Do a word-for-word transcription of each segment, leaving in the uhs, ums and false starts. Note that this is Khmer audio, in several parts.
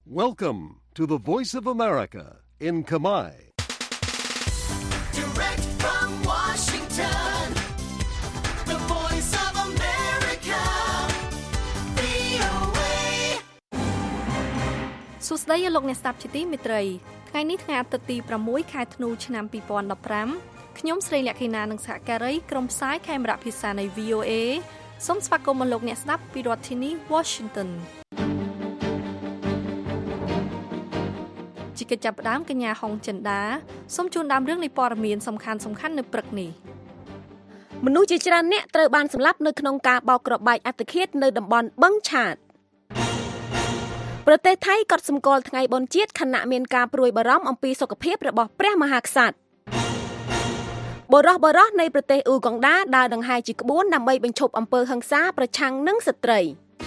Welcome to the Voice of America in Khmer. Direct from Washington, the Voice of America, វី អូ เอសួស្តីលោកអ្នកស្ដាប់ជាទីមេត្រីថ្ងៃនេះថ្ងៃអាទិត្យទីប្រាំមួយខែធ្នូឆ្នាំពីរពាន់ដប់ប្រាំខ្ញុំស្រីលក្ខិណានិងសហការីក្រុមផ្សាយខេមរៈភាសានៃ វី អូ เอ សូមស្វាគមន៍លោកអ្នកស្ដាប់ពីរដ្ឋធានី Washington ជាកិច្ចចាប់ផ្ដើមកញ្ញាហុងចិន្តាសូមជូនដើមរឿងនៃព័ត៌មានសំខាន់សំខាន់នៅព្រឹកនេះមនុស្សជាច្រើនអ្នកត្រូវបានសម្លាប់នៅក្នុងការបោកគ្រាប់បែកអត្តឃាតនៅតំបន់បឹងឆាតប្រទេសថៃក៏សម្គាល់ថ្ងៃបុណ្យជាតិខណៈមានការព្រួយបារម្ភអំពីសុខភាពរបស់ព្រះមហាក្សត្របរិះបរិះនៃប្រទេសអ៊ូហ្គង់ដាដើរដង្ហែជាក្បួនដើម្បីបញ្ឈប់អំពើហិង្សាប្រឆាំងនឹងស្ត្រី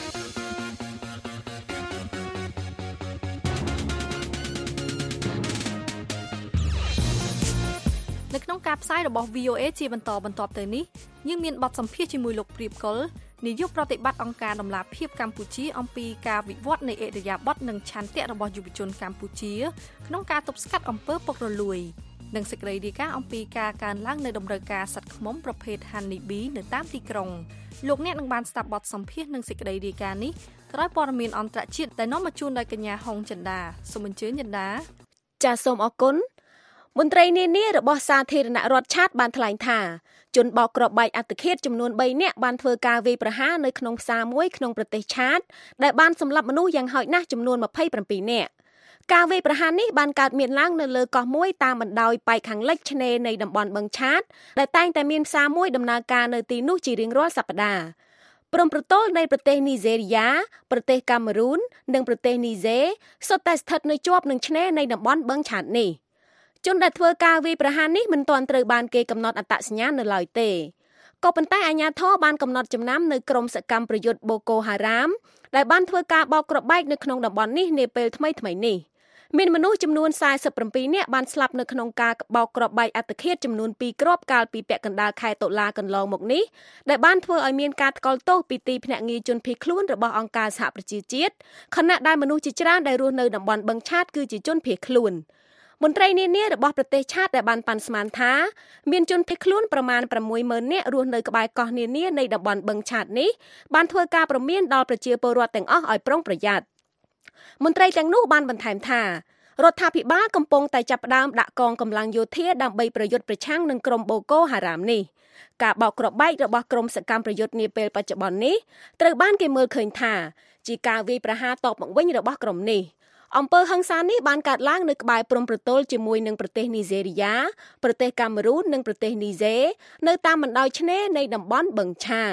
នៅក្នុងការផ្សាយរបស់ វី អូ เอ ជាបន្តបន្ទាប់ទៅនេះយើងមានបទសម្ភាសន៍ជាមួយលោកព្រាបកុលនាយកប្រតិបត្តិអង្គការដំឡាភិបកម្ពុជាអំពីការវិវត្តនៃអរិយាប័ត្រនិងឆន្ទៈរបស់យុវជនកម្ពុជាក្នុងការទប់ស្កាត់អំពើពុករលួយនិងសេចក្តីរាយការណ៍អំពីការកើនឡើងនៃតម្រូវការសត្វឃ្មុំប្រភេទ Honey Bee នៅតាមទីក្រុងលោកអ្នកនឹងបានស្ដាប់បទសម្ភាសន៍និងសេចក្តីរាយការណ៍នេះក្រោយព័ត៌មានអន្តរជាតិដែលនាំមកជូនដោយកញ្ញាហុងចិន្តាសូមអញ្ជើញចិន្តាចាសសូមអរគុណមន្ត្រីនានារបស់សាធារណរដ្ឋឆាតបានថ្លែងថាជនបោកគ្រាប់បែកអត្តឃាតចំនួនបីនាក់បានធ្វើការវាយប្រហារនៅក្នុងផ្សារមួយក្នុងប្រទេសឆាតដែលបានសម្លាប់មនុស្សយ៉ាងហោចណាស់ចំនួនម្ភៃប្រាំពីរនាក់ការវាយប្រហារនេះបានកើតមានឡើងនៅលើកោះមួយតាមបណ្ដោយប៉ែកខាងលិចឆ្នេរនៃតំបន់បឹងឆាតដែលតែងតែមានផ្សារមួយដំណើរការនៅទីនោះជារៀងរាល់សប្តាហ៍ព្រំប្រទល់នៃប្រទេសនីហ្សេរីយ៉ាប្រទេសកាមេរូននិងប្រទេសនីហ្សេសុទ្ធតែស្ថិតនៅជាប់នឹងឆ្នេរនៃតំបន់បឹងឆាតនេះជនដែលធ្វើការវាយប្រហារនេះមិនទាន់ត្រូវបានគេកំណត់អត្តសញ្ញាណនៅឡើយទេក៏ប៉ុន្តែអាជ្ញាធរបានកំណត់ចំណាំនៅក្រុមសកម្មប្រយុទ្ធបូកូហារ៉ាមដែលបានធ្វើការបោកគ្រាប់បែកនៅក្នុងតំបន់នេះនាពេលថ្មីៗនេះមានមនុស្សចំនួនសែសិបប្រាំពីរនាក់បានស្លាប់នៅក្នុងការបោកគ្រាប់បែកអត្តឃាតចំនួនពីរគ្រាប់កាលពីពាក់កណ្ដាលខែតុលាកន្លងមកនេះដែលបានធ្វើឲ្យមានការថ្កោលទោសពីទីភ្នាក់ងារជនភៀសខ្លួនរបស់អង្គការសហប្រជាជាតិខណៈដែលមនុស្សជាច្រើនដែលរស់នៅតំបន់បឹងឆាតគឺជាជនភៀសខ្លួនមន្ត្រីនានារបស់ប្រទេសឆាតដែលបានប៉ាន់ស្មានថាមានជនភៀសខ្លួនប្រមាណប្រាំមួយម៉ឺននាក់រស់នៅក្បែរកោះនានានៃតំបន់បឹងឆាតនេះបានធ្វើការព្រមានដល់ប្រជាពលរដ្ឋទាំងអស់ឲ្យប្រុងប្រយ័ត្នមន្ត្រីទាំងនោះបានបន្ថែមថារដ្ឋាភិបាលកំពុងតែចាប់ផ្ដើមដាក់កងកម្លាំងយោធាដើម្បីប្រយុទ្ធប្រឆាំងនឹងក្រុមបូកូហារ៉ាមនេះការបោកគ្រាប់បែករបស់ក្រុមសកម្មប្រយុទ្ធនាពេលបច្ចុប្បន្ននេះត្រូវបានគេមើលឃើញថាជាការវាយប្រហារតបមកវិញរបស់ក្រុមនេះអំពើហិង្សានេះបានកើតឡើងនៅក្បែរព្រំប្រទល់ជាមួយនឹងប្រទេសនីហ្សេរីយ៉ាប្រទេសកាមេរូននិងប្រទេសនីហ្សេនៅតាមបណ្ដោយឆ្នេរនៃតំបន់បឹងឆាត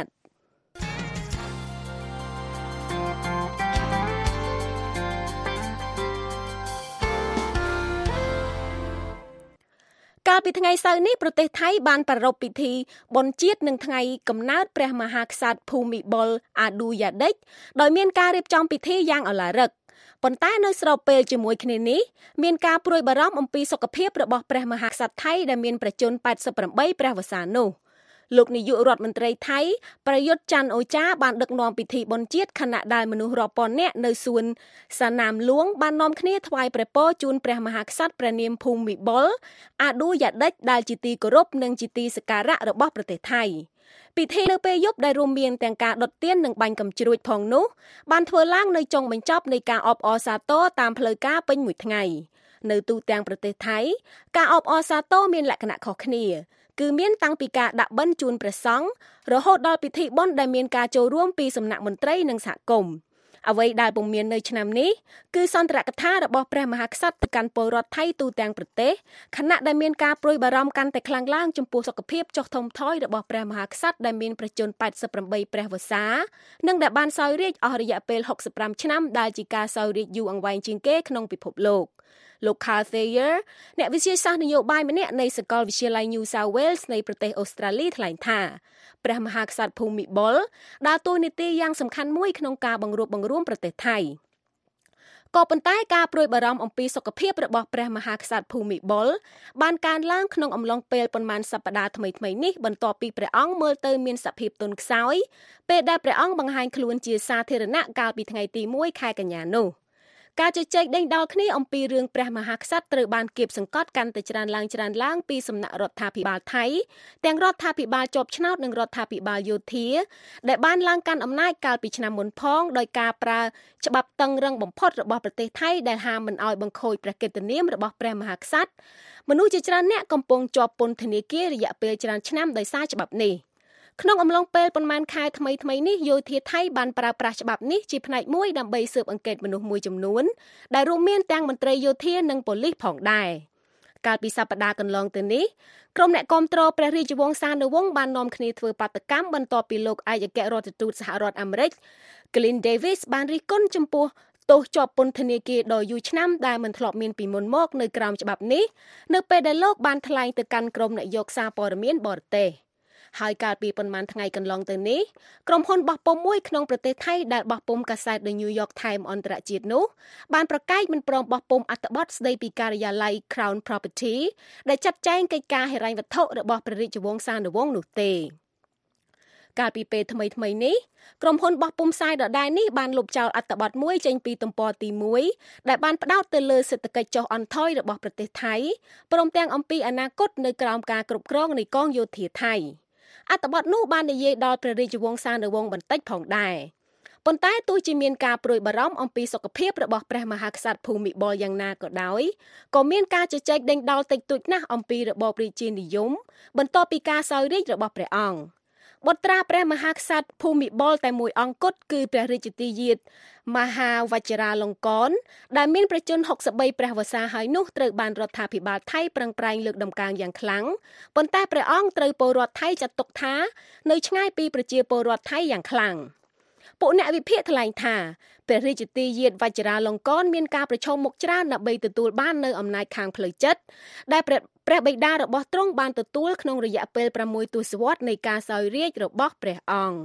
កាលពីថ្ងៃសៅរ៍នេះប្រទេសថៃបានប្រារព្ធពិធីបុណ្យជាតិនឹងថ្ងៃកំណើតព្រះមហាក្សត្រភូមិបុលអាឌូយ៉ាដេចដោយមានការរៀបចំពិធីយ៉ាងឱឡារិកប៉ុន្តែនៅស្របពេលជាមួយគ្នានេះមានការព្រួយបារម្ភអំពីសុខភាពរបស់ព្រះមហាក្សត្រថៃដែលមានប្រជជនប៉ែតសិបប្រាំបីព្រះវស្សានោះលោកនាយករដ្ឋមន្ត្រីថៃប្រយុទ្ធច័ន្ទអូចាបានដឹកនាំពិធីបុណ្យជាតិខណៈដែលមនុស្សរាប់ពាន់នាក់នៅសួនសាណាមលួងបាននាំគ្នាថ្វាយព្រះពរជូនព្រះមហាក្សត្រព្រះនាមភូមិបុលអាឌូយ៉ាដេចដែលជាទីគោរពនិងជាទីសក្ការៈរបស់ប្រទេសថៃពិធីនៅពេលយប់ដែលរួមមានទាំងការដុតទៀននិងបាញ់កាំជ្រួចផងនោះបានធ្វើឡើងនៅចុងបញ្ចប់នៃការអបអរសាទរតាមផ្លូវការពេញមួយថ្ងៃនៅទូទាំងប្រទេសថៃការអបអរសាទរមានលក្ខណៈខុសគ្នាគឺមានតាំងពីការដាក់បិណ្ឌជូនព្រះសង្ឃរហូតដល់ពិធីបុណ្យដែលមានការចូលរួមពីសំណាក់មន្ត្រីនិងសហគមន៍អ្វីដែលពុំមាននៅឆ្នាំនេះគឺសន្ទរកថារបស់ព្រះមហាក្សត្រទៅកាន់ពលរដ្ឋថៃទូទាំងប្រទេសខណៈដែលមានការព្រួយបារម្ភកាន់តែខ្លាំងឡើងចំពោះសុខភាពចុះថមថយរបស់ព្រះមហាក្សត្រដែលមានប្រជជនប៉ែតសិបប្រាំបីព្រះវស្សានិងដែលបានសោយរាជ្យអស់រយៈពេលហុកសិបប្រាំឆ្នាំដែលជាការសោយរាជ្យយូរអង្វែងជាងគេក្នុងពិភពលោកលោក Carl Thayer អ្នកវិទ្យាសាស្ត្រនយោបាយម្នាក់នៃសាកលវិទ្យាល័យ New South Wales នៃប្រទេសអូស្ត្រាលីថ្លែងថាព្រះមហាក្សត្រភូមិបុលដើរតួនាទីយ៉ាងសំខាន់មួយក្នុងការបង្រួបបង្រួមប្រទេសថៃក៏ប៉ុន្តែការព្រួយបារម្ភអំពីសុខភាពរបស់ព្រះមហាក្សត្រភូមិបុលបានកើនឡើងក្នុងអំឡុងពេលប៉ុន្មានសប្តាហ៍ថ្មីៗនេះបន្ទាប់ពីព្រះអង្គមើលទៅមានសភាពទន់ខ្សោយពេលដែលព្រះអង្គបង្ហាញខ្លួនជាសាធារណៈកាលពីថ្ងៃទីមួយខែកញ្ញានោះការជជែកដេញដោលគ្នាអំពីរឿងព្រះមហាក្សត្រត្រូវបានគៀបសង្កត់កាន់តែច្រើនឡើងច្រើនឡើងពីសំណាក់រដ្ឋាភិបាលថៃទាំងរដ្ឋាភិបាលជាប់ឆ្នោតនិងរដ្ឋាភិបាលយោធាដែលបានឡើងកាន់អំណាចកាលពីឆ្នាំមុនផងដោយការប្រើច្បាប់តឹងរឹងបំផុតរបស់ប្រទេសថៃដែលហាមមិនឲ្យបង្ខូចព្រះកិត្តិនាមរបស់ព្រះមហាក្សត្រមនុស្សជាច្រើនអ្នកកំពុងជាប់ពន្ធនាគាររយៈពេលច្រើនឆ្នាំដោយសារច្បាប់នេះក្នុងអំឡុងពេលប៉ុន្មានខែថ្មីថ្មីនេះយោធាថៃបានប្រើប្រាស់ច្បាប់នេះជាផ្នែកមួយដើម្បីស៊ើបអង្កេតមនុស្សមួយចំនួនដែលរួមមានទាំងមន្ត្រីយោធានិងប៉ូលីសផងដែរកាលពីសប្តាហ៍កន្លងទៅនេះក្រុមអ្នកគាំទ្រព្រះរាជវង្សានុវង្សបាននាំគ្នាធ្វើបាតកម្មបន្ទាប់ពីលោកឯកអគ្គរដ្ឋទូតសហរដ្ឋអាមេរិក Glenn Davis បានរិះគន់ចំពោះទោសជាប់ពន្ធនាគារដ៏យូរឆ្នាំដែលមិនធ្លាប់មានពីមុនមកនៅក្រោមច្បាប់នេះនៅពេលដែលលោកបានថ្លែងទៅកាន់ក្រុមអ្នកយកសារព័ត៌មានបរទេសហើយកាលពីប៉ុន្មានថ្ងៃកន្លងទៅនេះក្រុមហ៊ុនបោះពុម្ពមួយក្នុងប្រទេសថៃដែលបោះពុម្ពកាសែត The New York Times អន្តរជាតិនោះបានប្រកាសមិនព្រមបោះពុម្ពអត្ថបទស្ដីពីការិយាល័យ Crown Property ដែលចាត់ចែងកិច្ចការហិរញ្ញវត្ថុរបស់ព្រះរាជវង្សានុវង្សនោះទេកាលពីពេលថ្មីថ្មីនេះក្រុមហ៊ុនបោះពុម្ពផ្សាយដដែលនេះបានលុបចោលអត្ថបទមួយចេញពីទំព័រទីមួយដែលបានផ្ដោតទៅលើសេដ្ឋកិច្ចចុះអន្ថយរបស់ប្រទេសថៃព្រមទាំងអំពីអនាគតនៅក្រោមការគ្រប់គ្រងនៃកងយោធាថៃអត្ថបទនោះបាននិយាយដល់ព្រះរាជវង្សានុវង្សបន្តិចផងដែរប៉ុន្តែទោះជាមានការព្រួយបារម្ភអំពីសុខភាពរបស់ព្រះមហាក្សត្រភូមិបុលយ៉ាងណាក៏ដោយក៏មានការជជែកដេញដោលតិចតួចណាស់អំពីរបបរាជានិយមបន្ទាប់ពីការសោយរាជ្យរបស់ព្រះអង្គបុត្រាព្រះមហាក្សត្រភូមិបុលតែមួយអង្គគត់គឺព្រះរាជទាយាទមហាវជ្ជរាលង្កនដែលមានប្រជជនហុកសិបបីព្រះវស្សាហើយនោះត្រូវបានរដ្ឋាភិបាលថៃប្រឹងប្រែងលើកដំកើងយ៉ាងខ្លាំងប៉ុន្តែព្រះអង្គត្រូវពលរដ្ឋថៃចាត់ទុកថានៅឆ្ងាយពីប្រជាពលរដ្ឋថៃយ៉ាងខ្លាំងពួកអ្នកវិភាគថ្លែងថាព្រះរាជទាយាទវជ្ជរាលង្កនមានការប្រឈមមុខច្រើនដើម្បីទទួលបាននៅអំណាចខាងផ្លូវចិត្តដែលព្រះព្រះបិតារបស់ទ្រង់បានទទួលក្នុងរយៈពេលប្រាំមួយទសវត្សរ៍នៃការសោយរាជ្យរបស់ព្រះអង្គ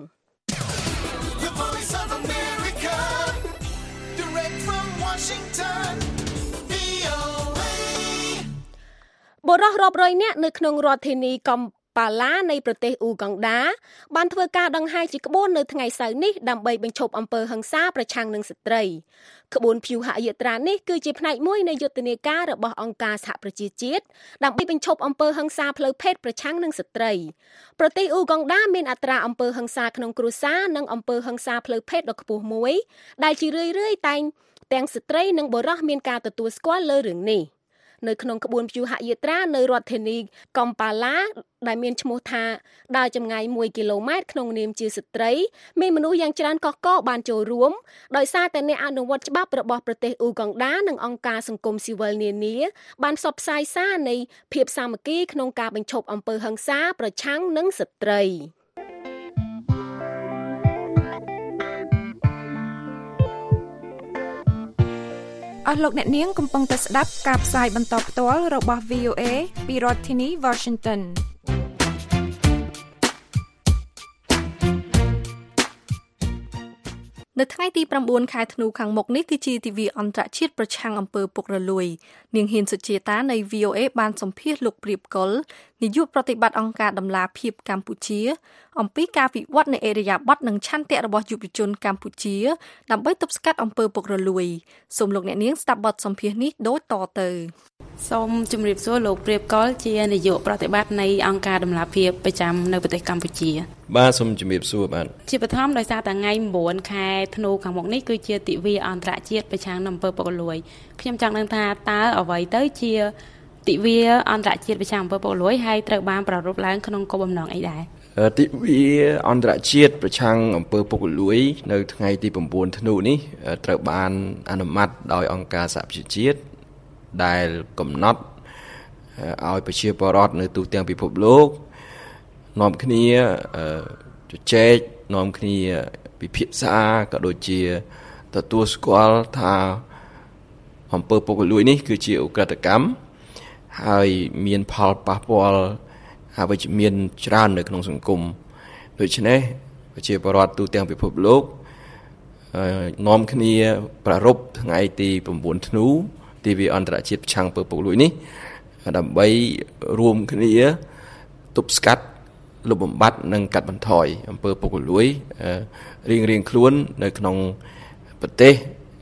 បុរសរាប់រយនាក់នៅក្នុងរដ្ឋធានីកំប៉ាឡានៃប្រទេសអ៊ូហ្គង់ដាបានធ្វើការដង្ហែជាក្បួននៅថ្ងៃសៅរ៍នេះដើម្បីបញ្ឈប់អំពើហិង្សាប្រឆាំងនឹងស្ត្រីក្បួនព្យុហយាត្រានេះគឺជាផ្នែកមួយនៃយុទ្ធនាការរបស់អង្គការសហប្រជាជាតិដើម្បីបញ្ឈប់អំពើហិង្សាផ្លូវភេទប្រឆាំងនឹងស្ត្រីប្រទេសអ៊ូហ្គង់ដាមានអត្រាអំពើហិង្សាក្នុងគ្រួសារនិងអំពើហិង្សាផ្លូវភេទដ៏ខ្ពស់មួយដែលជារឿយៗតែងទាំងស្ត្រីនិងបុរសមានការទទួលស្គាល់លើរឿងនេះនៅក្នុងក្បួនព្យុហយាត្រានៅរដ្ឋធានីកំប៉ាឡាដែលមានឈ្មោះថាដើរចម្ងាយមួយគីឡូម៉ែត្រក្នុងនាមជាស្ត្រីមានមនុស្សយ៉ាងច្រើនកកកបានចូលរួមដោយសារតែអ្នកអនុវត្តច្បាប់របស់ប្រទេសអ៊ូហ្គង់ដានិងអង្គការសង្គមស៊ីវិលនានាបានផ្សព្វផ្សាយសារនៃភាពសាមគ្គីក្នុងការបញ្ឈប់អំពើហិង្សាប្រឆាំងនឹងស្ត្រីអស់លោកអ្នកនាងកំពុងតែស្ដាប់ការផ្សាយបន្តផ្ទាល់របស់ វី អូ เอ ពីរដ្ឋធានី Washington នៅថ្ងៃទីប្រាំបួនខែធ្នូខាងមុខនេះគឺជាទិវាអន្តរជាតិប្រឆាំងអំពើពុករលួយនាងហ៊ានសុជាតានៃ វី អូ เอ បានសម្ភាសន៍លោកព្រាបកុលនាយកប្រតិបត្តិអង្គការដំឡាភិបកម្ពុជាអំពីការវិវត្តនៃអេរយាប័តនិងឆន្ទៈរបស់យុវជនកម្ពុជាដើម្បីទប់ស្កាត់អំពើពុករលួយសូមលោកអ្នកនាងស្ដាប់បទសម្ភាសន៍នេះដូចតទៅសូមជម្រាបសួរលោកព្រាបកុលជានាយកប្រតិបត្តិនៃអង្គការដំឡាភិបប្រចាំនៅប្រទេសកម្ពុជាបាទសូមជម្រាបសួរបាទជាបឋមដោយសារតែថ្ងៃប្រាំបួនខែធ្នូខាងមុខនេះគឺជាទិវាអន្តរជាតិប្រឆាំងនឹងអំពើពុករលួយខ្ញុំចង់ដឹងថាតើអ្វីទៅជាទិវាអន្តរជាតិប្រឆាំងអំពើពុករលួយហើយត្រូវបានប្រារព្ធឡើងក្នុងគោលបំណងអីដែរទិវាអន្តរជាតិប្រឆាំងអំពើពុករលួយនៅថ្ងៃទីប្រាំបួនធ្នូនេះត្រូវបានអនុម័តដោយអង្គការសហប្រជាជាតិដែលកំណត់ឲ្យប្រជាពលរដ្ឋនៅទូទាំងពិភពលោកនាំគ្នាជជែកនាំគ្នាពិភាក្សាក៏ដូចជាទទួលស្គាល់ថាអំពើពុករលួយនេះគឺជាឧក្រិដ្ឋកម្មហើយមានផលប៉ះពាល់អវិជ្ជមានច្រើននៅក្នុងសង្គមដូច្នេះប្រជាពលរដ្ឋទូទាំងពិភពលោកនាំគ្នាប្រារព្ធថ្ងៃទីប្រាំបួនធ្នូទិវាអន្តរជាតិប្រឆាំងអំពើពុករលួយនេះដើម្បីរួមគ្នាទប់ស្កាត់លុបបំបាត់និងកាត់បន្ថយអំពើពុករលួយរៀងៗខ្លួននៅក្នុងប្រទេស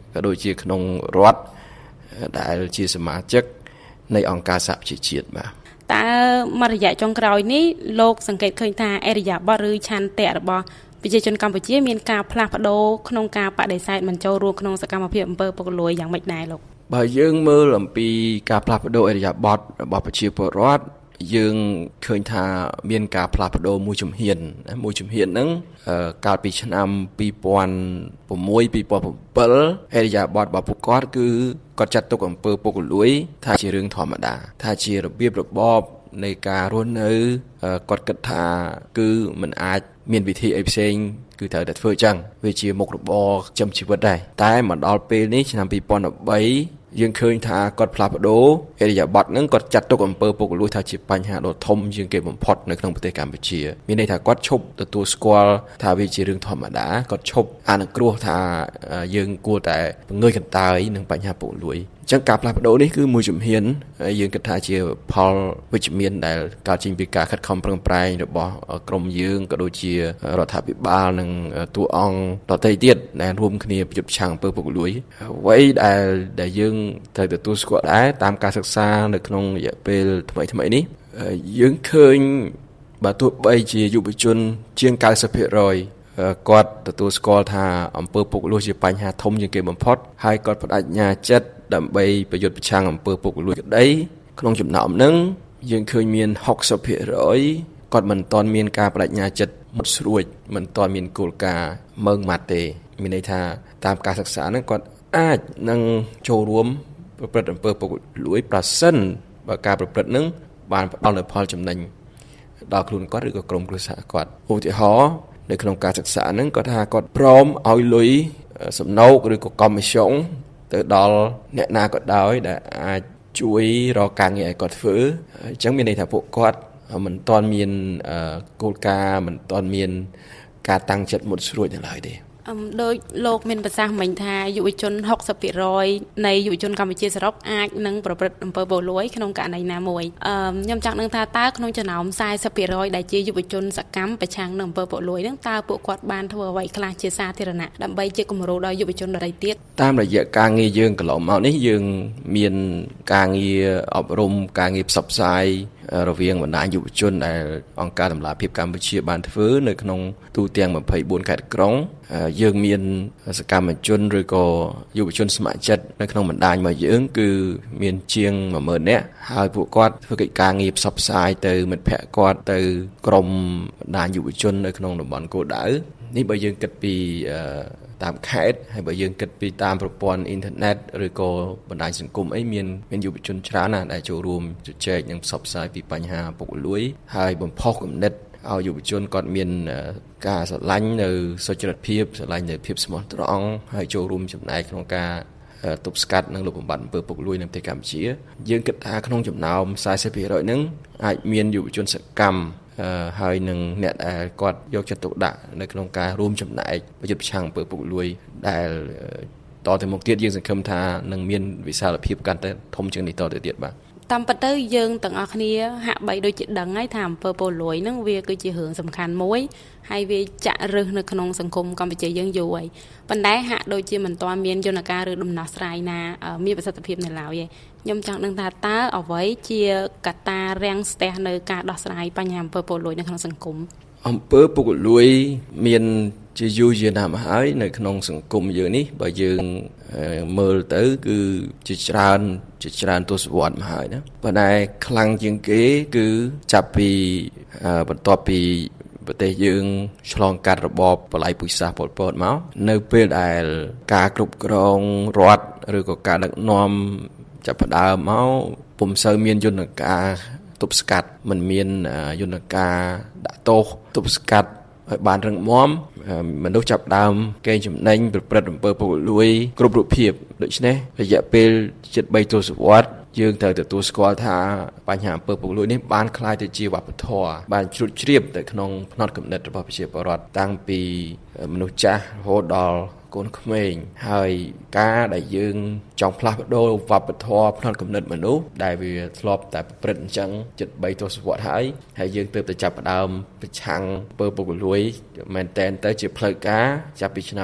ក៏ដូចជាក្នុងរដ្ឋដែលជាសមាជិកនៃអង្គការសហប្រជាជាតិបាទតើមករយៈចុងក្រោយនេះលោកសង្កេតឃើញថាអរិយាប័ត្រឬឆន្ទៈរបស់ប្រជាជនកម្ពុជាមានការផ្លាស់ប្ដូរក្នុងការបដិសេធមិនចូលរួមក្នុងសកម្មភាពអំពើពុករលួយយ៉ាងម៉េចដែរលោកបើយើងមើលអំពីការផ្លាស់ប្ដូរអរិយាប័ត្ររបស់ប្រជាពលរដ្ឋយើងឃើញថាមានការផ្លាស់ប្ដូរមួយជំហានមួយជំហានហ្នឹងកាលពីឆ្នាំពីរពាន់ប្រាំមួយ ពីរពាន់ប្រាំbảyអរិយាប័ត្ររបស់ពួកគាត់គឺគាត់ចាត់ទុកអំពើពុករលួយថាជារឿងធម្មតាថាជារបៀបរបបនៃការរស់នៅគាត់គិតថាគឺមិនអាចមានវិធីអីផ្សេងគឺត្រូវតែធ្វើចឹងវាជាមុខរបរចិញ្ចឹមជីវិតដែរតែមកដល់ពេលនេះឆ្នាំពីរពាន់ប្រាំបីយើងឃើញថាគាត់ផ្លាស់ប្ដូរអរិយាប័ត្រហ្នឹងគាត់ចាត់ទុកអំពើពុករលួយថាជាបញ្ហាដ៏ធំជាងគេបំផុតនៅក្នុងប្រទេសកម្ពុជាមានន័យថាគាត់ឈប់ទទួលស្គាល់ថាវាជារឿងធម្មតាគាត់ឈប់អនុគ្រោះថាយើងគួរតែងើយកន្តើយនឹងបញ្ហាពុករលួយអញ្ចឹងការផ្លាស់ប្ដូរនេះគឺមួយជំហានហើយយើងគិតថាជាផលវិជ្ជមានដែលកើតចេញពីការខិតខំប្រឹងប្រែងរបស់ក្រមយើងក៏ដូចជារដ្ឋាភិបាលនិងតួអង្គដទៃទៀតដែលរួមគ្នាប្រយុទ្ធប្រឆាំងអំពើពុករលួយអ្វីដែលដែលយើងត្រូវទទួលស្គាល់ដែរតាមការសិក្សានៅក្នុងរយៈពេលថ្មីថ្មីនេះយើងឃើញបើទោះបីជាយុវជនជាង九十ភាគរយគាត់ទទួលស្គាល់ថាអំពើពុករលួយជាបញ្ហាធំជាងគេបំផុតហើយគាត់បដិញ្ញាចិត្តដើម្បីប្រយុទ្ធប្រឆាំងអំពើពុករលួយក្តីក្នុងចំណោមហ្នឹងយើងឃើញមានหกสิบភាគរយគាត់មិនទាន់មានការបដិញ្ញាចិត្តមុតស្រួចមិនទាន់មានគោលការណ៍ម៉ឺងម៉ាត់ទេមានន័យថាតាមការសិក្សាហ្នឹងគាត់អាចនឹងចូលរួមប្រព្រឹត្តអំពើពុករលួយប្រសិនបើការប្រព្រឹត្តហ្នឹងបានផ្ដល់នូវផលចំណេញដល់ខ្លួនគាត់ឬក៏ក្រុមគ្រួសារគាត់ឧទាហរណ៍នៅក្នុងការសិក្សាហ្នឹងគាត់ថាគាត់ព្រមឲ្យលុយសំណូកឬក៏កុម្មីស្យងទៅដល់អ្នកណាក៏ដោយដែលអាចជួយរកការងារឲ្យគាត់ធ្វើអញ្ចឹងមានន័យថាពួកគាត់មិនទាន់មានគោលការណ៍មិនទាន់មានការតាំងចិត្តមុតស្រួចនៅឡើយទេអឺដោយលោកមានប្រសាសន៍មិញថាយុវជនหกสิบភាគរយនៃយុវជនកម្ពុជាសរុបអាចនឹងប្រព្រឹត្តអំពើពុករលួយក្នុងករណីណាមួយអឺខ្ញុំចង់ដឹងថាតើក្នុងចំណោមสี่สิบភាគរយដែលជាយុវជនសកម្មប្រឆាំងនឹងអំពើពុករលួយហ្នឹងតើពួកគាត់បានធ្វើអ្វីខ្លះជាសាធារណៈដើម្បីជាគំរូដល់យុវជនដទៃទៀតតាមរយៈការងារយើងកន្លងមកនេះយើងមានការងារអប់រំការងារផ្សព្វផ្សាយរវាងបណ្ដាញយុវជនដែលអង្គការតម្លាភាពកម្ពុជាបានធ្វើនៅក្នុងទូទាំងยี่สิบสี่ខេត្តក្រុងយើងមានសកម្មជនឬក៏យុវជនស្ម័គ្រចិត្តនៅក្នុងបណ្ដាញរបស់យើងគឺមានជាងmột nghìnនាក់ហើយពួកគាត់ធ្វើកិច្ចការងារផ្សព្វផ្សាយទៅមិត្តភ័ក្តិគាត់ទៅក្រុមបណ្ដាញយុវជននៅក្នុងតំបន់គោលដៅនេះបើយើងគិតពីតាមខេត្តហើយបើយើងគិតពីតាមប្រព័ន្ធអ៊ីនធឺណិតឬក៏បណ្ដាញសង្គមអីមានមានយុវជនច្រើនណាស់ដែលចូលរួមជជែកនិងផ្សព្វផ្សាយពីបញ្ហាពុករលួយហើយបំផុសគំនិតឲ្យយុវជនគាត់មានការស្រឡាញ់នៅសុចរិតភាពស្រឡាញ់នៅភាពស្មោះត្រង់ហើយចូលរួមចំណែកក្នុងការទប់ស្កាត់និងលុបបំបាត់អំពើពុករលួយនៅប្រទេសកម្ពុជាយើងគិតថាក្នុងចំណោមสี่สิบភាគរយហ្នឹងអាចមានយុវជនសកម្មហើយនឹងអ្នកដែលគាត់យកចិត្តទុកដាក់នៅក្នុងការរួមចំណែកប្រយុទ្ធប្រឆាំងអំពើពុករលួយដែលតទៅមុខទៀតយើងសង្ឃឹមថានឹងមានវិសាលភាពកាន់តែធំជាងនេះតទៅទៀតបាទតាមពិតទៅយើងទាំងអស់គ្នាហាក់បីដូចជាដឹងហើយថាអំពើពុករលួយហ្នឹងវាគឺជារឿងសំខាន់មួយហើយវាចាក់ឫសនៅក្នុងសង្គមកម្ពុជាយើងយូរហើយប៉ុន្តែហាក់ដូចជាមិនទាន់មានយន្តការឬដំណោះស្រាយណាមានប្រសិទ្ធភាពនៅឡើយទេខ្ញុំចង់ដឹងថាតើអ្វីជាកត្តារាំងស្ទះនៅការដោះស្រាយបញ្ហាអំពើពុករលួយនៅក្នុងសង្គមអំពើពុករលួយមានជាយូរយារណាស់មកហើយនៅក្នុងសង្គមយើងនេះបើយើងមើលទៅគឺជាច្រើនជាច្រើនទសវត្សរ៍មកហើយណាប៉ុន្តែខ្លាំងជាងគេគឺចាប់ពីបន្ទាប់ពីប្រទេសយើងឆ្លងកាត់របបបល្ល័ង្កពូជសាសន៍ប៉ុលពតមកនៅពេលដែលការគ្រប់គ្រងរដ្ឋឬក៏ការដឹកនាំចាប់ផ្ដើមមកពុំសូវមានយន្តការទប់ស្កាត់មិនមានយន្តការដាក់ទោសទប់ស្កាត់ឲ្យបានរឹងមាំមនុស្សចាប់ដើមកេងចំណេញប្រព្រឹត្តអំពើពុករលួយគ្រប់រូបភាពដូច្នេះរយៈពេលជិតបីទសវត្សរ៍យើងត្រូវទទួលស្គាល់ថាបញ្ហាអំពើពុករលួយនេះបានក្លាយទៅជាវប្បធម៌បានជ្រួតជ្រាបទៅក្នុងផ្នត់គំនិតរបស់ប្រជាពលរដ្ឋតាំងពីមនុស្សចាស់រហូតដល់កូនក្មេងហើយការដែលយើងចង់ផ្លាស់ប្ដូរវប្បធម៌ផ្នត់គំនិតមនុស្សដែលវាធ្លាប់តែប្រព្រឹត្តអញ្ចឹងជិតបីទសវត្សរ៍ហើយហើយយើងទើបតែចាប់ផ្ដើមប្រឆាំងអំពើពុករលួយមែនតែនទៅជាផ្លូវការចាប់ពីឆ្នាំ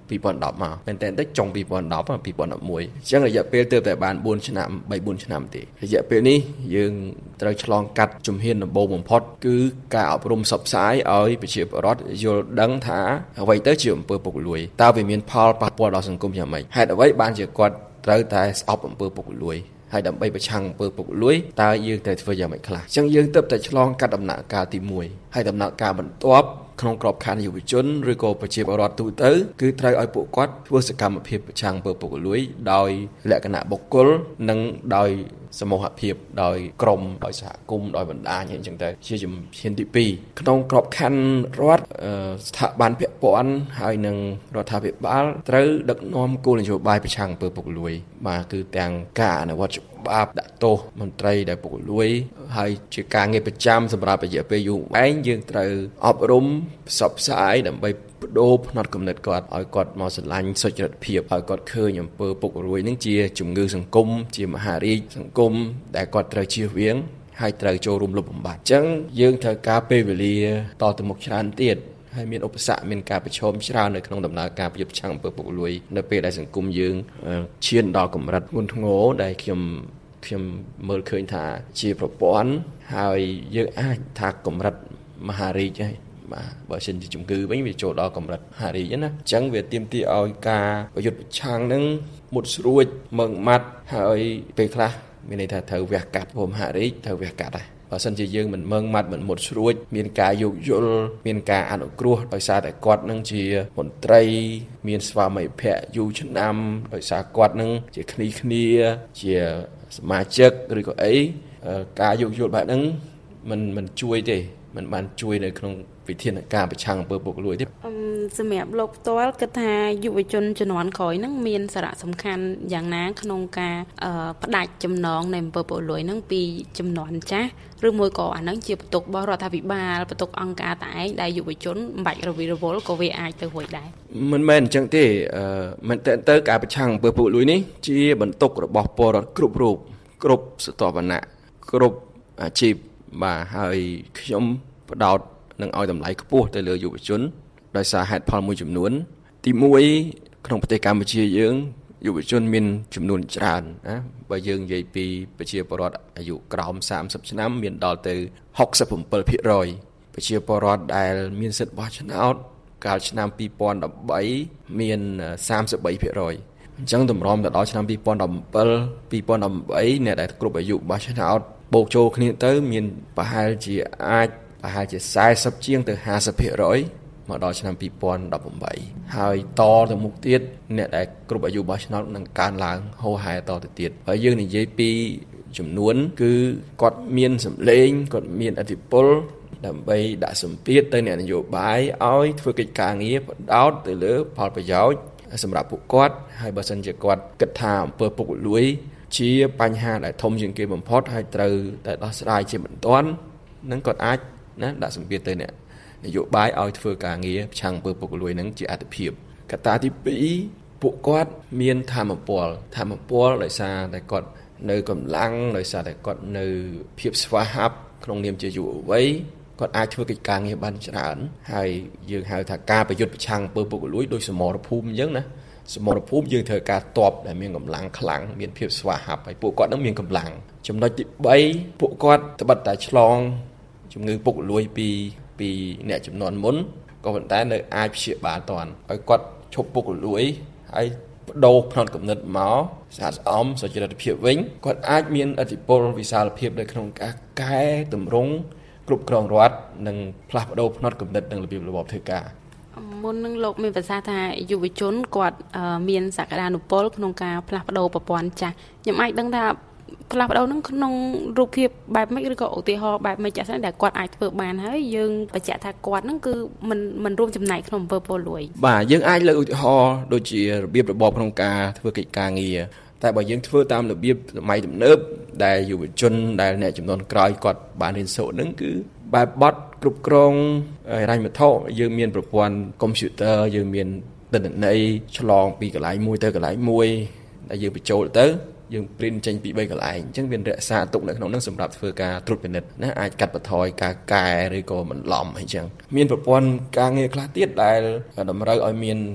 ពីរពាន់ដប់មកមែនតើទៅចុងពីរពាន់ដប់ពីរពាន់ដប់មួយអញ្ចឹងរយៈពេលទើបតែបានបួនឆ្នាំបីបួនឆ្នាំទេរយៈពេលនេះយើងត្រូវឆ្លងកាត់ជំហានដំបូងបំផុតគឺការអប់រំផ្សព្វផ្សាយឲ្យប្រជាពលរដ្ឋយល់ដឹងថាអ្វីទៅជាអំពើពុករលួយតើវាមានផលប៉ះពាល់ដល់សង្គមយ៉ាងម៉េចហេតុអ្វីបានជាគាត់ត្រូវតែស្អប់អំពើពុករលួយហើយដើម្បីប្រឆាំងអំពើពុករលួយតើយើងត្រូវធ្វើយ៉ាងម៉េចខ្លះអញ្ចឹងយើងទើបតែឆ្លងកាត់ដំណាក់កាលទីមួយហើយដំណាក់កាលបន្ទាប់ក្នុងក្របខ័ណ្ឌយុវជនឬក៏ប្រជាពលរដ្ឋទូទៅគឺត្រូវឲ្យពួកគាត់ធ្វើសកម្មភាពប្រឆាំងអំពើពុករលួយដោយលក្ខណៈបុគ្គលនិងដោយសមូហភាពដោយក្រុមដោយសហគមន៍ដោយបណ្ដាញអញ្ចឹងទៅជាជំហានទីពីរក្នុងក្របខ័ណ្ឌរដ្ឋស្ថាប័នពាក់ព័ន្ធហើយនិងរដ្ឋាភិបាលត្រូវដឹកនាំគោលនយោបាយប្រឆាំងអំពើពុករលួយបាទគឺទាំងការអនុវត្តច្បាប់ដាក់ទោសមន្ត្រីដែលពុករលួយហើយជាការងារប្រចាំសម្រាប់រយៈពេលយូរអែងយើងត្រូវអប់រំផ្សព្វផ្សាយដើម្បីបដូរផ្នត់គំនិតគាត់ឲ្យគាត់មកស្រឡាញ់សុចរិតភាពឲ្យគាត់ឃើញអំពើពុករលួយនឹងជាជំងឺសង្គមជាមហារីកសង្គមដែលគាត់ត្រូវជៀសវាងហើយត្រូវចូលរួមលុបបំបាត់អញ្ចឹងយើងត្រូវការពេលវេលាតទៅមុខច្រើនទៀតហើយមានឧបសគ្គមានការប្រឈមច្រើននៅក្នុងដំណើរការប្រយុទ្ធប្រឆាំងអំពើពុករលួយនៅពេលដែលសង្គមយើងឈានដល់កម្រិតធ្ងន់ធ្ងរដែលខ្ញុំខ្ញុំមើលឃើញថាជាប្រព័ន្ធហើយយើងអាចថាកម្រិតមហារីកហើយបាទបើសិនជាជំងឺវិញវាចូលដល់កម្រិតមហារីកណាអញ្ចឹងវាទាមទារឲ្យការប្រយុទ្ធប្រឆាំងនឹងមុតស្រួចម៉ឺងម៉ាត់ហើយពេលខ្លះមានន័យថាត្រូវវះកាត់ព្រមមហារីកត្រូវវះកាត់ដែរបើសិនជាយើងមិនម៉ឺងម៉ាត់មិនមុតស្រួចមានការយោគយល់មានការអនុគ្រោះដោយសារតែគាត់នឹងជាមន្ត្រីមានស្វាមីភក្តិយូរឆ្នាំដោយសារគាត់នឹងជាគ្នាគ្នាជាសមាជិកឬក៏អីការយោគយល់បែបហ្នឹងมันมันជួយទេมันបានជួយនៅក្នុងវិធានការប្រឆាំងអំពើពុករលួយទេសម្រាប់លោកផ្ទាល់គិតថាយុវជនជំនាន់ក្រោយហ្នឹងមានសារៈសំខាន់យ៉ាងណាក្នុងការផ្ដាច់ចំណងនៃអំពើពុករលួយហ្នឹងពីជំនាន់ចាស់ឬមួយក៏អាហ្នឹងជាបន្ទុករបស់រដ្ឋាភិបាលបន្ទុកអង្គការតែឯងដែលយុវជនមិនបាច់រវីរវល់ក៏វាអាចទៅរួចដែរមិនមែនអញ្ចឹងទេមិនតែទៅការប្រឆាំងអំពើពុករលួយនេះជាបន្ទុករបស់ពលរដ្ឋគ្រប់រូបគ្រប់ស្រទាប់វណ្ណៈគ្រប់អាជីពបាទហើយខ្ញុំផ្ដោតនឹងឲ្យតម្លៃខ្ពស់ទៅលើយុវជនដោយសារហេតុផលមួយចំនួនទីមួយក្នុងប្រទេសកម្ពុជាយើងយុវជនមានចំនួនច្រើនណាបើយើងនិយាយពីប្រជាពលរដ្ឋអាយុក្រោមសាមសិបឆ្នាំមានដល់ទៅហុកសិបប្រាំពីរភាគរយប្រជាពលរដ្ឋដែលមានសិទ្ធិបោះឆ្នោតកាលឆ្នាំពីរពាន់ដប់បីមានសាមសិបបីភាគរយអញ្ចឹងតម្រាំទៅដល់ឆ្នាំពីរពាន់ដប់bảy ពីរពាន់ដប់បីអ្នកដែលគ្រប់អាយុបោះឆ្នោតបូកចូលគ្នាទៅមានប្រហែលជាអាចប្រហែលជាសែសិបជាងទៅហាសិបភាគរយមកដល់ឆ្នាំពីរពាន់ដប់ប្រាំហើយតទៅមុខទៀតអ្នកដែលគ្រប់អាយុបោះឆ្នោតនឹងកើនឡើងហូរហែតទៅទៀតហើយយើងនិយាយពីចំនួនគឺគាត់មានសម្លេងគាត់មានឥទ្ធិពលដើម្បីដាក់សម្ពាធទៅអ្នកនយោបាយឲ្យធ្វើកិច្ចការងារបដោតទៅលើផលប្រយោជន៍សម្រាប់ពួកគាត់ហើយបើសិនជាគាត់គិតថាអំពើពុករលួយជាបញ្ហាដែលធំជាងគេបំផុតហើយត្រូវតែដោះស្រាយជាបន្ទាន់នឹងគាត់អាចណាដាក់សម្ពាធទៅអ្នកនយោបាយឲ្យធ្វើការងារប្រឆាំងអំពើពុករលួយនឹងជាអត្ថិភាពកត្តាទីពីរពួកគាត់មានធម៌ពលធម៌ពលដោយសារតែគាត់នៅកម្លាំងដោយសារតែគាត់នៅភាពស្វាហាប់ក្នុងនាមជាយុវវ័យគាត់អាចធ្វើកិច្ចការងារបានច្រើនហើយយើងហៅថាការប្រយុទ្ធប្រឆាំងអំពើពុករលួយដោយសមរភូមិអញ្ចឹងណាសមរភូមិយើងត្រូវការតបដែលមានកម្លាំងខ្លាំងមានភាពស្វាហាប់ហើយពួកគាត់នឹងមានកម្លាំងចំណុចទីបីពួកគាត់ត្បិតតែឆ្លងជំងឺពុករលួយពីពីអ្នកចំនួនមុនក៏ប៉ុន្តែនៅអាចព្យាបាលតាន់ឲ្យគាត់ឈប់ពុករលួយហើយបដូរផ្នត់គំនិតមកស្អាតស្អំសុចរិតភាពវិញគាត់អាចមានឥទ្ធិពលវិសាលភាពនៅក្នុងការកែតម្រង់គ្រប់គ្រងរដ្ឋនិងផ្លាស់ប្ដូរផ្នត់គំនិតនិងរបៀបរបបធ្វើការមុននឹងលោកមានប្រសាសន៍ថាយុវជនគាត់មានសក្តានុពលក្នុងការផ្លាស់ប្ដូរប្រព័ន្ធចាស់ខ្ញុំអាចដឹងថាផ្លាស់ប្ដូរនឹងក្នុងរូបភាពបែបម៉េចឬក៏ឧទាហរណ៍បែបម៉េចចាស់ស្ដែងដែលគាត់អាចធ្វើបានហើយយើងបញ្ជាក់ថាគាត់នឹងគឺមិនមិនរួមចំណែកក្នុងអំពើពុករលួយបាទយើងអាចលើកឧទាហរណ៍ដូចជារបៀបរបបក្នុងការធ្វើកិច្ចការងារតែបើយើងធ្វើតាមរបៀបសម័យទំនើបដែលយុវជនដែលអ្នកចំនួនក្រោយគាត់បានរៀនសូត្រនឹងគឺបែបបត់គ្រប់គ្រងហិរញ្ញវត្ថុយើងមានប្រព័ន្ធកុំព្យូទ័រយើងមានទិន្នន័យឆ្លងពីកន្លែងមួយទៅកន្លែងមួយដែលយើងបញ្ចូលទៅយើងព្រីនចេញពីបីកន្លែងអញ្ចឹងវារក្សាទុកនៅក្នុងនោះសម្រាប់ធ្វើការត្រួតពិនិត្យណាអាចកាត់បន្ថយការកែឬក៏បន្លំអីចឹងមានប្រព័ន្ធការងារខ្លះទៀតដែលតម្រូវឲ្យមាន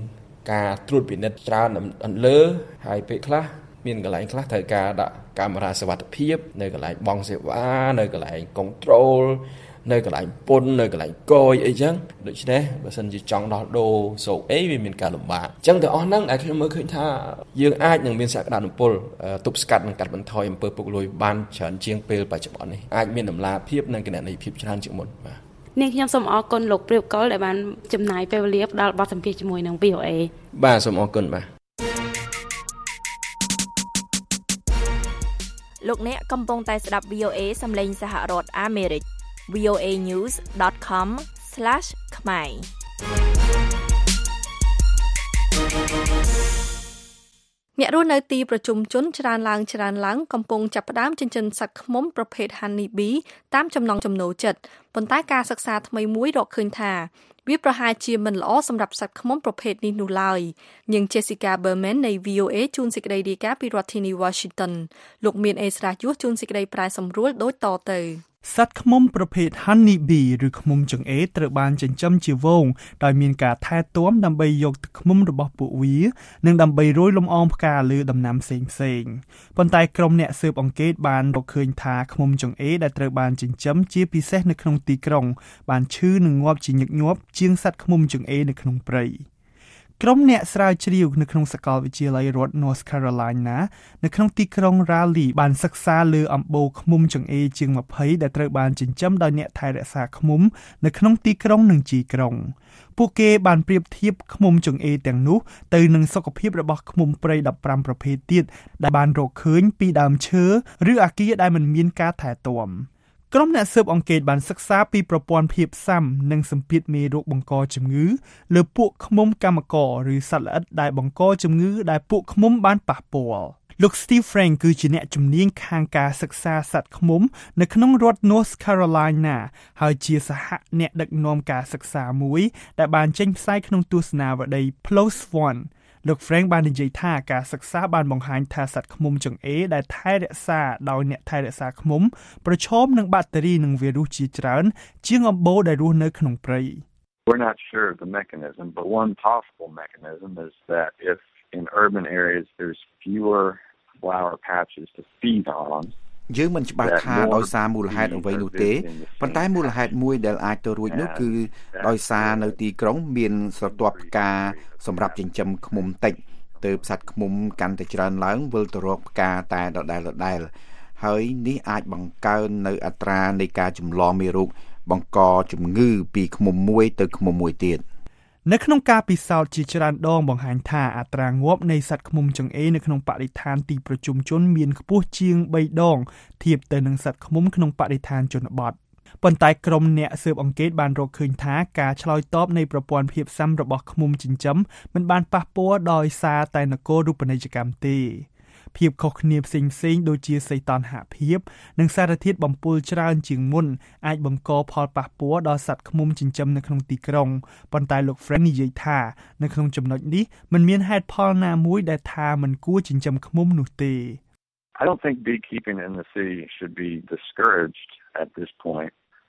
ការត្រួតពិនិត្យច្រើនអន្លើហើយពេលខ្លះមានកន្លែងខ្លះត្រូវការដាក់កាមេរ៉ាសុវត្ថិភាពនៅកន្លែងបង់សេវានៅកន្លែង control នៅកន្លែងពន្ធនៅកន្លែងកយអីចឹងដូច្នេះបើសិនជាចង់ដោះដូរសោកអីវាមានការលំបាកអញ្ចឹងទាំងអស់ហ្នឹងដែលខ្ញុំមើលឃើញថាយើងអាចនឹងមានសក្តានុពលទប់ស្កាត់និងកាត់បន្ថយអំពើពុករលួយបានច្រើនជាងពេលបច្ចុប្បន្ននេះអាចមានតម្លាភាពនិងគណនេយ្យភាពច្រើនជាងមុនបាទនាងខ្ញុំសូមអរគុណលោកព្រាបកុលដែលបានចំណាយពេលវេលាផ្ដល់បទសម្ភាសន៍ជាមួយនឹង វី អូ អេបាទសូមអរគុណបាទលោកអ្នកកំពុងតែស្ដាប់ វី អូ អេ សំឡេងសហរដ្ឋអាមេរិក វី អូ เอ news ដត com ស្លាស khmer អ្នករស់នៅទីប្រជុំជនច្រើនឡើងច្រើនឡើងកំពុងចាប់ផ្ដើមចិញ្ចឹមសត្វឃ្មុំប្រភេទ Honey Bee តាមចំណង់ចំណូលចិត្តប៉ុន្តែការសិក្សាថ្មីមួយរកឃើញថាវាប្រហែលជាមិនល្អសម្រាប់សត្វឃ្មុំប្រភេទនេះនោះឡើយនាង Jessica Berman នៃ វី អូ អេ ជួនសេចក្តីរាយការណ៍ពីរដ្ឋធានី Washington លោកមានអេស្រាយុះជួនសេចក្តីប្រែសម្រួលដូចតទៅសត្វឃ្មុំប្រភេទ Honey Bee ឬឃ្មុំចង្អេរត្រូវបានចិញ្ចឹមជាហ្វូងដោយមានការថែទាំដើម្បីយកទឹកឃ្មុំរបស់ពួកវានិងដើម្បីរោយលំអងផ្កាលើដំណាំផ្សេងៗប៉ុន្តែក្រុមអ្នកស៊ើបអង្កេតបានរកឃើញថាឃ្មុំចង្អេរដែលត្រូវបានចិញ្ចឹមជាពិសេសនៅក្នុងទីក្រុងបានឈឺនិងងាប់ជាញឹកញាប់ជាងសត្វឃ្មុំចង្អេរនៅក្នុងព្រៃក្រុមអ្នកស្រាវជ្រាវនៅក្នុងសាកលវិទ្យាល័យរដ្ឋ North Carolina នៅក្នុងទីក្រុង Raleigh បានសិក្សាលើអំបូរឃ្មុំចង្អេរជាងยี่สิบដែលត្រូវបានចិញ្ចឹមដោយអ្នកថែរក្សាឃ្មុំនៅក្នុងទីក្រុងនិងជីក្រុងពួកគេបានប្រៀបធៀបឃ្មុំចង្អេរទាំងនោះទៅនឹងសុខភាពរបស់ឃ្មុំព្រៃដប់ប្រាំប្រភេទទៀតដែលបានរកឃើញពីដើមឈើឬអាគារដែលមិនមានការថែទាំក្រុមអ្នកស៊ើបអង្កេតបានសិក្សាពីប្រព័ន្ធភាពស៊ាំនិងសម្ពាធមេរោគបង្កជំងឺលើពួកឃ្មុំកម្មករឬសត្វល្អិតដែលបង្កជំងឺដែលពួកឃ្មុំបានប៉ះពាល់លោក Steve Frank គឺជាអ្នកជំនាញខាងការសិក្សាសត្វឃ្មុំនៅក្នុងរដ្ឋ North Carolina ហើយជាសហអ្នកដឹកនាំការសិក្សាមួយដែលបានចេញផ្សាយក្នុងទស្សនាវដ្តី PLOS Oneលោក Frank បាននិយាយថាការសិក្សាបានបង្ហាញថាសត្វឃ្មុំចង្អេរដែលថែរក្សាដោយអ្នកថែរក្សាឃ្មុំប្រឈមនឹងបាក់តេរីនិងវីរុសជាច្រើនជាងអំបូរដែលរស់នៅក្នុងព្រៃ We're not sure of the mechanism, but one possible mechanism is that if in urban areas there's fewer flower patches to feed on យើងមិនច្បាស់ថាដោយសារមូលហេតុអ្វីនោះទេប៉ុន្តែមូលហេតុមួយដែលអាចទៅរួចនោះគឺដោយសារនៅទីក្រុងមានស្រទាប់ផ្កាសម្រាប់ចិញ្ចឹមឃ្មុំតិចទើបសត្វឃ្មុំកាន់តែច្រើនឡើងវិលទៅរកផ្កាតែដដែលដដែលហើយនេះអាចបង្កើននៅអត្រានៃការចម្លងមេរោគបង្កជំងឺពីឃ្មុំមួយទៅឃ្មុំមួយទៀតនៅក្នុងការពិសោធន៍ជាច្រើនដងបង្ហាញថាអត្រាងាប់នៃសត្វឃ្មុំចង្អេរនៅក្នុងបរិស្ថានទីប្រជុំជនមានខ្ពស់ជាងបីដងធៀបទៅនឹងសត្វឃ្មុំក្នុងបរិស្ថានជនបទប៉ុន្តែក្រុមអ្នកស៊ើបអង្កេតបានរកឃើញថាការឆ្លើយតបនៃប្រព័ន្ធភាពស៊ាំរបស់ឃ្មុំចិញ្ចឹមមិនបានប៉ះពាល់ដោយសារតែនគររូបនីយកម្មទេភាពខុសគ្នាផ្សេងៗដូចជាសីតុណ្ហភាពនិងសារធាតុបំពុលច្រើនជាងមុនអាចបង្កផលប៉ះពាល់ដល់សត្វឃ្មុំចិញ្ចឹមនៅក្នុងទីក្រុងប៉ុន្តែលោក Frank និយាយថានៅក្នុងចំណុចនេះមិនមានហេតុផលណាមួយដែលថាមិនគួរចិញ្ចឹមឃ្មុំនោះទេ I don't think beekeeping in the city should be discouraged at this point,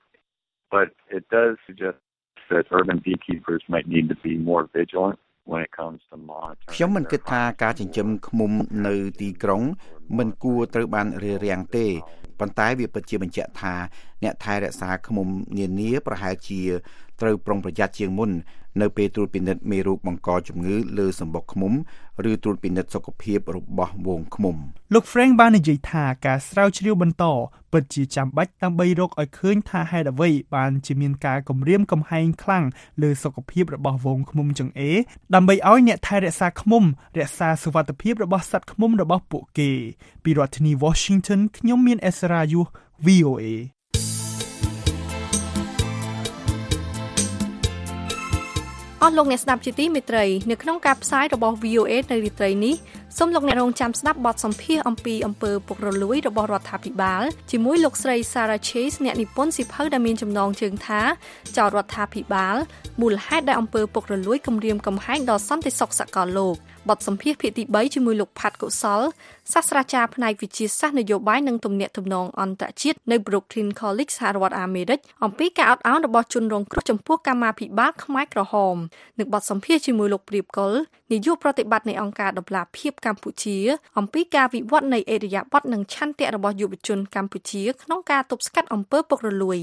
but it does suggest that urban beekeepers might need to be more vigilant.when it comes to monitoring ខ្ញុំមិនគិតថាការចិញ្ចឹមឃ្មុំនៅទីក្រុងមិនគួរត្រូវបានរារាំងទេប៉ុន្តែវាពិតជាបញ្ជាក់ថាអ្នកថែរក្សាឃ្មុំនានាប្រហែលជាត្រូវប្រុងប្រយ័ត្នជាងមុននៅពេលត្រួតពិនិត្យមេរោគបង្កជំងឺលើសម្បុកឃ្មុំឬត្រួតពិនិត្យសុខភាពរបស់ហ្វូងឃ្មុំលោក Frank បាននិយាយថាការស្រាវជ្រាវបន្តពិតជាចាំបាច់ដើម្បីរកឲ្យឃើញថាហេតុអ្វីបានជាមានការគំរាមកំហែងខ្លាំងលើសុខភាពរបស់ហ្វូងឃ្មុំចង្អេរដើម្បីឲ្យអ្នកថែរក្សាឃ្មុំរក្សាសុវត្ថិភាពរបស់សត្វឃ្មុំរបស់ពួកគេពីរដ្ឋធានី Washington ខ្ញុំមានអេសរ៉ាយុះ វី អូ អេអស់លោកអ្នកស្ដាប់ជាទីមេត្រីនៅក្នុងការផ្សាយរបស់ វី អូ អេ នៅរាត្រីនេះសូមលោកអ្នករងចាំស្ដាប់បទសម្ភាសន៍អំពីអំពើពុករលួយរបស់រដ្ឋាភិបាលជាមួយលោកស្រី Sarah Chase អ្នកនិពន្ធសៀវភៅដែលមានចំណងជើងថាចោទរដ្ឋាភិបាលមូលហេតុដែលអំពើពុករលួយគំរាមកំហែងដល់សន្តិសុខសកលលោកបទសម្ភាសន៍ភាគទីបីជាមួយលោកផាត់កុសលសាស្ត្រាចារ្យផ្នែកវិទ្យាសាស្ត្រនយោបាយនិងទំនាក់ទំនងអន្តរជាតិនៅ Brooklyn College សហរដ្ឋអាមេរិកអំពីការអត់ឱនរបស់ជនរងគ្រោះចំពោះកម្មាភិបាលខ្មែរក្រហមនិងបទសម្ភាសន៍ជាមួយលោកព្រាបកុលនាយកប្រតិបត្តិនៃអង្គការដំឡាភិបកម្ពុជាអំពីការវិវត្តនៃអេរយាប័តនិងឆន្ទៈរបស់យុវជនកម្ពុជាក្នុងការទប់ស្កាត់អំពើពុករលួយ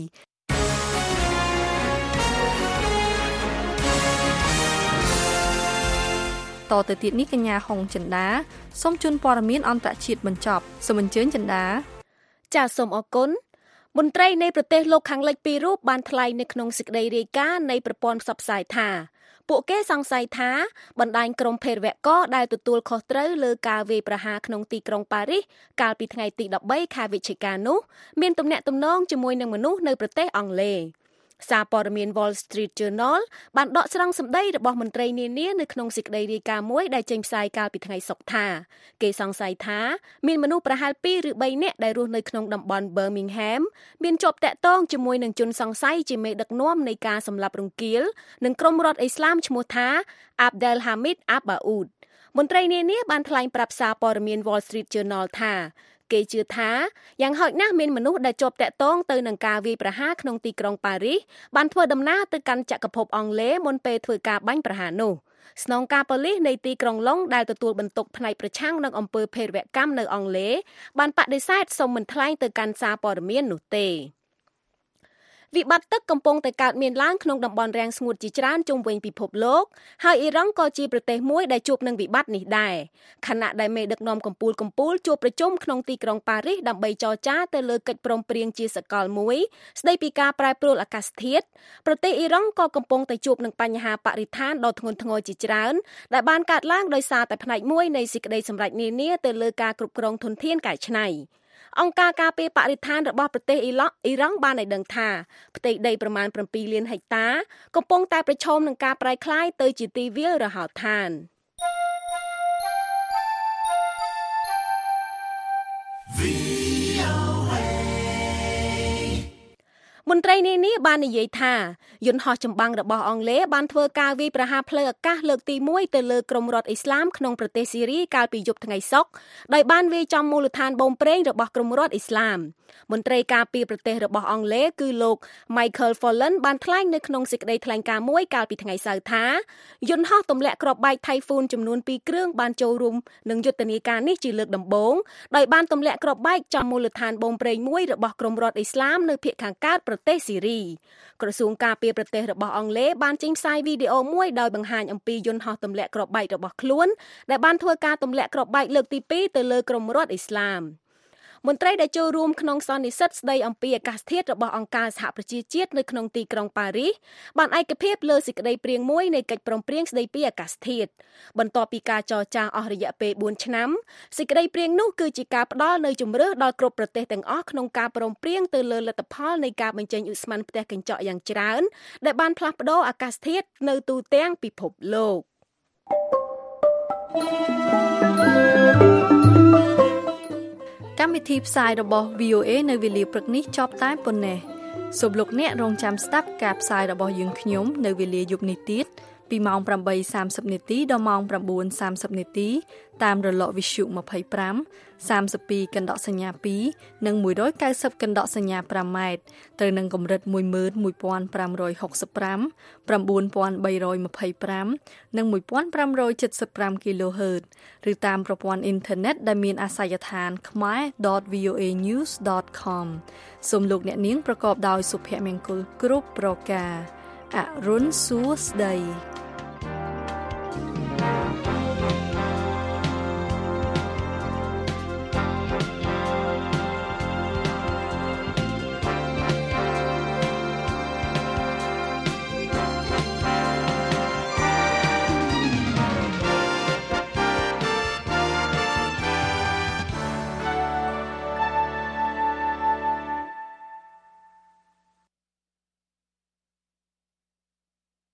តទៅទៀតនេះកញ្ញាហុងចិន្តាសូមជូនព័ត៌មានអន្តរជាតិបញ្ចប់សូមអញ្ជើញចិន្តាចាសសូមអរគុណមន្ត្រីនៃប្រទេសលោកខាងលិចពីររូបបានថ្លែងនៅក្នុងសេចក្តីរាយការណ៍នៃប្រព័ន្ធផ្សព្វផ្សាយថាពួកគេសង្ស័យថាបណ្ដាញក្រុមភេរវកដែលទទួលខុសត្រូវលើការវាយប្រហារក្នុងទីក្រុងប៉ារីសកាលពីថ្ងៃទីដប់បីខែវិច្ឆិកានោះមានទំនាក់ទំនងជាមួយនឹងមនុស្សនៅប្រទេសអង់គ្លេសសារព័ត៌មាន Wall Street Journal បានដកស្រង់សម្ដីរបស់មន្ត្រីនានានៅក្នុងសេចក្តីរាយការណ៍មួយដែលចេញផ្សាយកាលពីថ្ងៃសុក្រថាគេសង្ស័យថាមានមនុស្សប្រហែលពីរឬបីនាក់ដែលរស់នៅក្នុងតំបន់ Birmingham មានជាប់តាក់ទងជាមួយនឹងជនសង្ស័យជាមេដឹកនាំនៃការសម្លាប់រង្គាលនិងក្រុមរដ្ឋអ៊ីស្លាមឈ្មោះថា Abdel Hamid Abaoud មន្ត្រីនានាបានថ្លែងប្រាប់សារព័ត៌មាន Wall Street Journal ថាគេជឿថាយ៉ាងហោចណាស់មានមនុស្សដែលជាប់តាក់ទងទៅនឹងការវាយប្រហារក្នុងទីក្រុងប៉ារីសបានធ្វើដំណើរទៅកាន់ចក្រភពអង់គ្លេសមុនពេលធ្វើការបាញ់ប្រហារនោះស្នងការប៉ូលីសនៃទីក្រុងឡុងដែលទទួលបន្ទុកផ្នែកប្រឆាំងនឹងអំពើភេរវកម្មនៅអង់គ្លេសបានបដិសេធសូមមិនថ្លែងទៅកាន់សារព័ត៌មាននោះទេវិបត្តិទឹកកំពុងតែកើតមានឡើងក្នុងតំបន់រាំងស្ងួតជាច្រើនជុំវិញពិភពលោកហើយអ៊ីរ៉ង់ក៏ជាប្រទេសមួយដែលជួបនឹងវិបត្តិនេះដែរខណៈដែលមេដឹកនាំកម្ពុជាកម្ពុជាជួបប្រជុំក្នុងទីក្រុងប៉ារីសដើម្បីចរចាទៅលើកិច្ចព្រមព្រៀងជាសកលមួយស្ដីពីការប្រែប្រួលអាកាសធាតុប្រទេសអ៊ីរ៉ង់ក៏កំពុងតែជួបនឹងបញ្ហាបរិស្ថានដ៏ធ្ងន់ធ្ងរជាច្រើនដែលបានកើតឡើងដោយសារតែផ្នែកមួយនៃសេចក្តីសម្រេចនានាទៅលើការគ្រប់គ្រងធនធានកែច្នៃអង្គការការពារបរិស្ថានរបស់ប្រទេសអ៊ីឡង់អ៊ីរ៉ង់បានឲ្យដឹងថាផ្ទៃដីប្រមាណ7លានហិកតាកំពុងតែប្រឈមនឹងការប្រែក្លាយទៅជាទីវាលរហោឋានមន្ត្រីនានាបាននិយាយថាយន្តហោះចម្បាំងរបស់អង់គ្លេសបានធ្វើការវាយប្រហារផ្លូវអាកាសលើកទីមួយទៅលើក្រុមរដ្ឋអ៊ីស្លាមក្នុងប្រទេសស៊ីរីកាលពីយប់ថ្ងៃសុក្រដោយបានវាយចំមូលដ្ឋានបូមប្រេងរបស់ក្រុមរដ្ឋអ៊ីស្លាមមន្ត្រីការពារប្រទេសរបស់អង់គ្លេសគឺលោក Michael Follen បានថ្លែងនៅក្នុងសេចក្តីថ្លែងការណ៍មួយកាលពីថ្ងៃសៅរ៍ថាយន្តហោះទម្លាក់គ្រាប់បែក Typhoon ចំនួនពីរគ្រឿងបានចូលរួមនឹងយុទ្ធនាការនេះជាលើកដំបូងដោយបានទម្លាក់គ្រាប់បែកចំមូលដ្ឋានបូមប្រេងមួយរបស់ក្រុមរដ្ឋអ៊ីស្លាមនៅភាគខាងកើតប្រទេសស៊ីរីក្រសួងការពារប្រទេសរបស់អង់គ្លេសបានចេញផ្សាយវីដេអូមួយដោយបង្ហាញអំពីយន្តហោះទម្លាក់គ្រាប់បែករបស់ខ្លួនដែលបានធ្វើការទម្លាក់គ្រាប់បែកលើកទីពីរទៅលើក្រុមរដ្ឋអ៊ីស្លាមមន្ត្រីដែលចូលរួមក្នុងសន្និសីទស្ដីអំពីអាកាសធាតុរបស់អង្គការសហប្រជាជាតិនៅក្នុងទីក្រុងប៉ារីសបានឯកភាពលើសេចក្តីព្រាងមួយនៃកិច្ចព្រមព្រៀងស្តីពីអាកាសធាតុបន្ទាប់ពីការចរចាអស់រយៈពេលបួនឆ្នាំសេចក្តីព្រាងនោះគឺជាការផ្ដល់នូវជម្រើសដល់គ្រប់ប្រទេសទាំងអស់ក្នុងការព្រមព្រៀងទៅលើលទ្ធផលនៃការបញ្ចេញឧស្ម័នផ្ទះកញ្ចក់យ៉ាងច្រើនដែលបានផ្លាស់ប្ដូរអាកាសធាតុនៅទូទាំងពិភពលោកកម្មវិធីផ្សាយរបស់ វី អូ អេ នៅវេលាព្រឹកនេះចប់តែប៉ុណ្ណេះសូមលោកអ្នករងចាំស្ដាប់ការផ្សាយរបស់យើងខ្ញុំនៅវេលាយប់នេះទៀតពីម៉ោង ប្រាំបីសាមសិប នាទីដល់ម៉ោង ប្រាំបួនសាមសិប នាទីតាមរលកវិទ្យុ ម្ភៃប្រាំ សាមសិបពីរ កណ្ដកសញ្ញាពីរនិងមួយរយកៅសិបកណ្ដកសញ្ញាប្រាំម៉ែត្រត្រូវនឹងកម្រិត មួយម៉ឺនមួយពាន់ប្រាំរយហុកសិបប្រាំ ប្រាំបួនពាន់បីរយម្ភៃប្រាំ និង មួយពាន់ប្រាំរយចិតសិបប្រាំ គីឡូហឺត ឬតាមប្រព័ន្ធអ៊ីនធឺណិតដែលមានអាសយដ្ឋាន ខ្មែរ ដត វី អូ អេ ញូស ដត ខម សូមលោកអ្នកនាងប្រកបដោយសុភមង្គលគ្រប់ប្រការអរុនសួស្ដី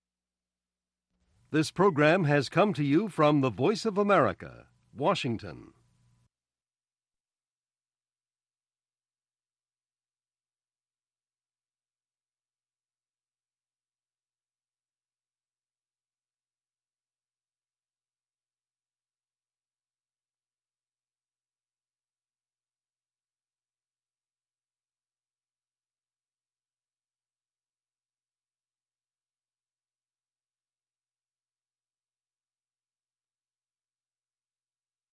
This program has come to you from the Voice of America, Washington.